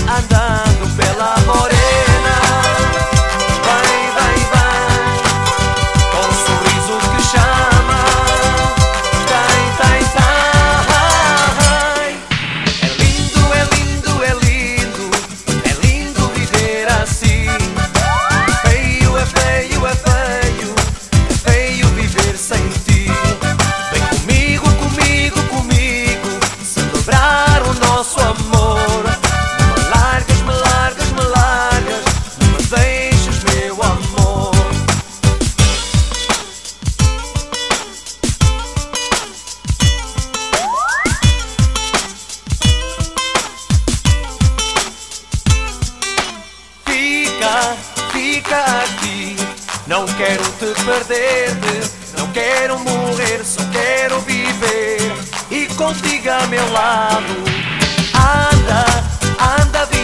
andando pela morena. Vai, vai, vai, com um sorriso que chama. Vai, vai, vai. É lindo, é lindo, é lindo, é lindo viver assim. Feio, é feio, é feio, é feio viver sem ti. Vem comigo, comigo, comigo, celebrar o nosso amor. Me largas, me largas, me largas, não me deixes, meu amor. Fica, fica aqui, não quero te perder-te, não quero morrer, só quero viver e contigo a meu lado. Anda, anda,